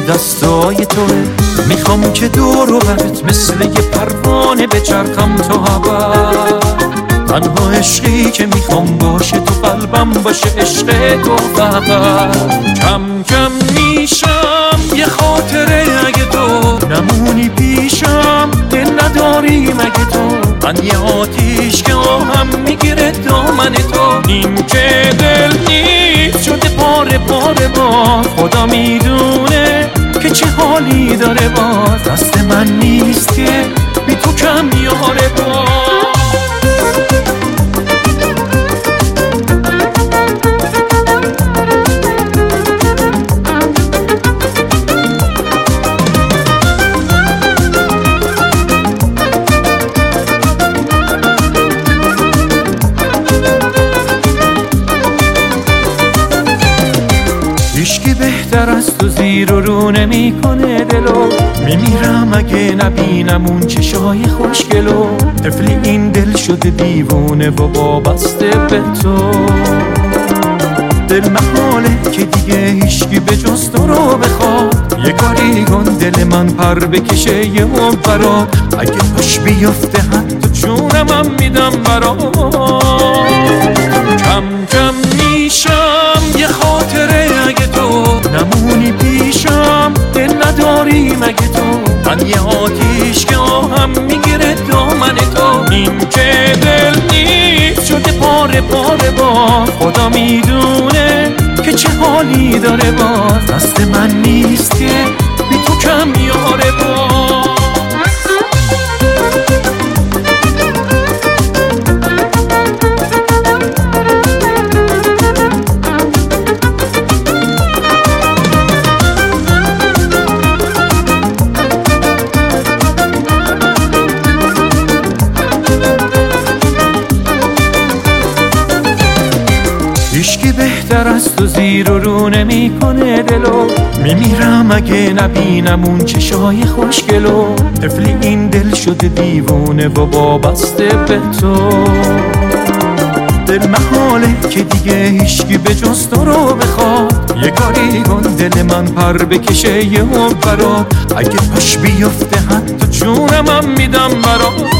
دستای توه. میخوام که دور و برت مثل یه پروانه بچرخم تا ابد. تنها عشقی که میخوام باشه تو قلبم باشه عشق تو فقط. کم کم میشم یه خاطره اگه تو نمونی پیشم، دل نداری مگه تو؟ من یه آتیش که آهم میگیره دامن تو. این که دل نیست شده پاره پاره باز، خدا میدونه که چه حالی داره باز. دست من نیست که بی تو کم میاره باز. هیچکی بهتر از تو زیر و رو نمی کنه دلو. میمیرم اگه نبینم اون چشای خوشگلو. طفلی این دل شده دیوونه و وابسته به تو. دل محاله که دیگه هیچکی به جز تو رو بخواد. یه کاری کن دل من پر بکشه یه برات. اگه پاش بیفته حتی جونم میدم برات. کم کم میشم یه خاطره اگه تو نمونی پیشم، دل نداری مگه تو؟ من یه آتیش که آهم میگیره دامن تو. این که دل نیست شده پاره پاره باز، خدا میدونه که چه حالی داره باز. دست من نیست که بی تو کم میاره باز. هیچکی بهتر از تو زیر و رو نمی کنه دلو. میمیرم اگه نبینم اون چشای خوشگلو. طفلی این دل شده دیوونه و وابسته به تو. دل محاله که دیگه هیچکی به جز تو رو بخواد. یه کاری کن دل من پر بکشه یه برات. اگه پاش بیفته حتی جونم میدم برات.